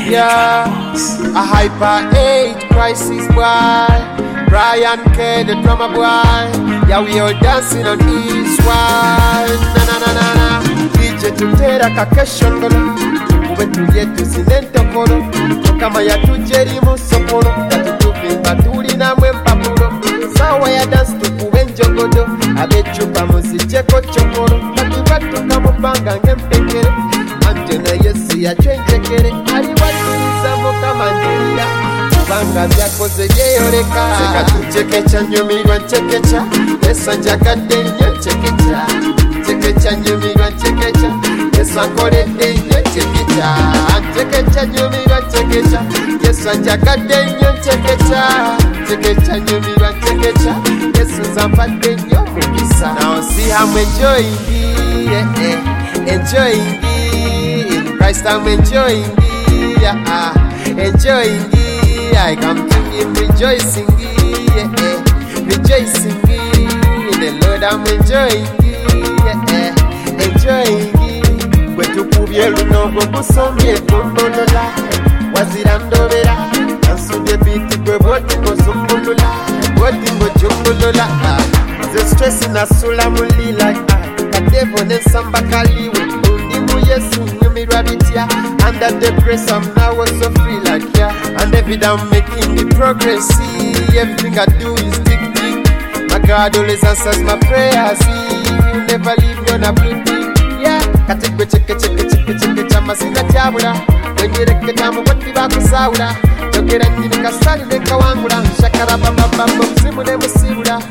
Yeah, a hyper 8 crisis boy. Brian K, the drummer boy. Yeah, we all dancing on this one. Na na na na na. DJ tutera kakeshongolo. Ube tuye tusinentokolo. Kama ya tujeri musokolo. Tatutupimba tuli na mwempapulo. Sawa ya dance tukube njogodo. Abechupa musicheko chokolo. Katubatu kamupanga ngempekere. Antena yesi ya chenjekere. Aliwatuliza moka mandiria. Kubanga vyakoze yeyoleka. Seka tuchekecha nyumirwa nchekecha. Yesa njakade nyo nchekecha. Nchekecha nyumirwa nchekecha. Yesa nkolede nyo nchekecha. Nchekecha nyumirwa nchekecha. Yesa njakade nyo nchekecha. Nchekecha nyumirwa nchekecha. Yesu zampade nyo mukisa. Now see how I'm enjoying it, yeah, enjoying it. In Christ I'm enjoying it, yeah, enjoying it. I come to him rejoicing it, yeah, rejoicing it. In the Lord I'm enjoying it, yeah, enjoying it. Kwetu kubyeru nogo kusomye kundolola. Wazirandobera Ansude biti kwe boti kozumbulula. Boti ngojumbulula. The stress in a sula mulila. Kadevo nesamba kaliwe. Undimu yesu nyumirwa bitia. Under the grace I'm now so free like yeah. And every day I'm making the progress. See, everything I do is tick. My God always answers my prayers. See, you never leave me on a blue tick. Yeah, katikwe cheke chama singa tiabula. Wenye reke tamu kwati baku saula. Jokera nini kasali neka wangula. Shakara bamba msimu ne musibula.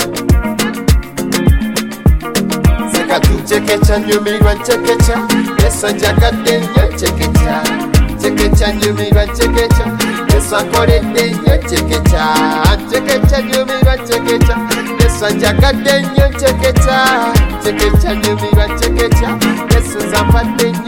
Seka tu chekecha nyumirwa nchekecha. Yesa njakade nyo nchekecha. Chekecha nyumirwa nchekecha. Yesa nkolede nyo nchekecha. Nchekecha nyumirwa nchekecha. Yesa njakade nyo nchekecha. Nchekecha nyumirwa nchekecha. Yesu zampade nyo